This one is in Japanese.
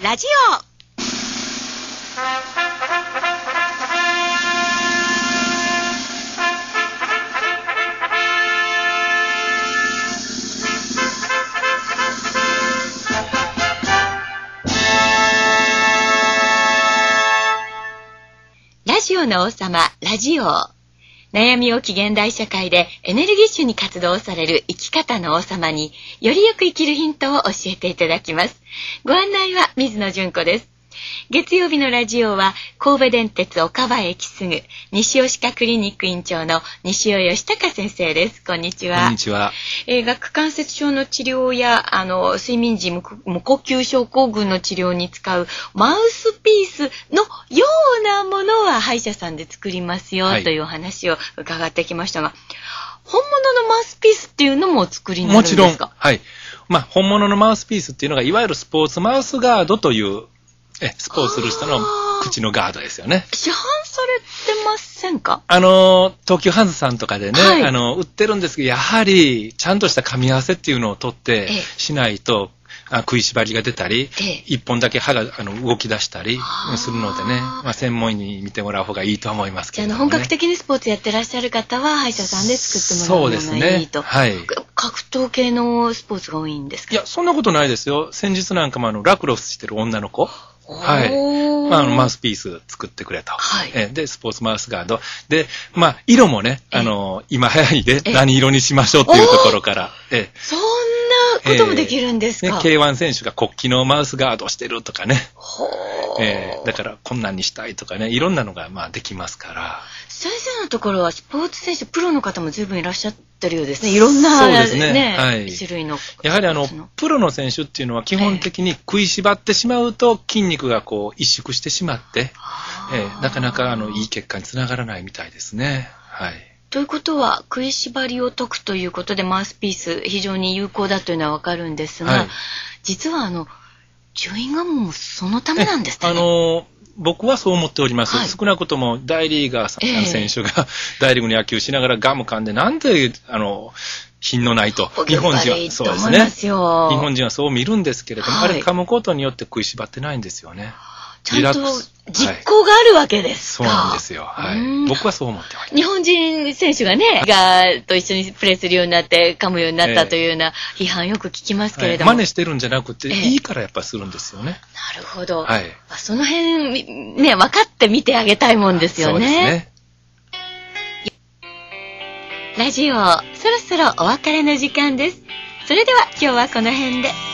ラジオ。ラジオの王様、ラジオ。悩み置き現代社会でエネルギッシュに活動される生き方の王様によりよく生きるヒントを教えていただきます。ご案内は水野純子です。月曜日のラジオは神戸電鉄岡場駅すぐ西尾歯科クリニック院長の西尾義孝先生です。こんにちは。 こんにちは。 顎関節症の治療や睡眠時無呼吸症候群の治療に使うマウスピースのようなものは歯医者さんで作りますよ、というお話を伺ってきましたが、本物のマウスピースっていうのもお作りになるんですか？ もちろん、はい。本物のマウスピースっていうのがいわゆるスポーツマウスガードというスポーツする人の口のガードですよね。 市販されてませんか？ 東急ハンズさんとかでね、売ってるんですけど、やはりちゃんとした噛み合わせっていうのを取ってしないと、食いしばりが出たり、一本だけ歯が動き出したりするのでね、専門医に見てもらう方がいいと思いますけどね。 本格的にスポーツやってらっしゃる方は歯医者さんで作ってもらうのがいいと。 はい。 格闘系のスポーツが多いんですか？ いや、そんなことないですよ。先日なんかもラクロスしてる女の子。はい。マウスピース作ってくれと。はい。で、スポーツマウスガード。で、色もね、今流行りで何色にしましょうっていうところから。 そんなこともできるんですか ？K1 選手が国旗のマウスガードをしてるとかね。だからこんなんにしたいとかね、いろんなのができますから。 先生のところはスポーツ選手、プロの方も随分いらっしゃってるようですね。いろんな、 そうですね。はい。 種類の。 やはりプロの選手っていうのは基本的に食いしばってしまうと筋肉が萎縮してしまって、なかなかいい結果につながらないみたいですね。はい。 ということは、食いしばりを解くということでマウスピース非常に有効だというのはわかるんですが、実はチューインガムもそのためなんですね。 僕はそう思っております。少なくとも大リーガー選手が大リーグの野球しながらガム噛んで、なんで品のないと。 日本人はそうですね。日本人はそう見るんですけれども、あれ噛むことによって食いしばってないんですよね。 ちゃんと実行があるわけですか。 そうなんですよ。はい。僕はそう思っております。 日本人選手がね、と一緒にプレーするようになって、噛むようになったというような批判よく聞きますけれども。 真似してるんじゃなくて、いいからやっぱするんですよね。 なるほど。はい。その辺、ね、分かって見てあげたいもんですよね。そうですね。ラジオ、そろそろお別れの時間です。それでは今日はこの辺で。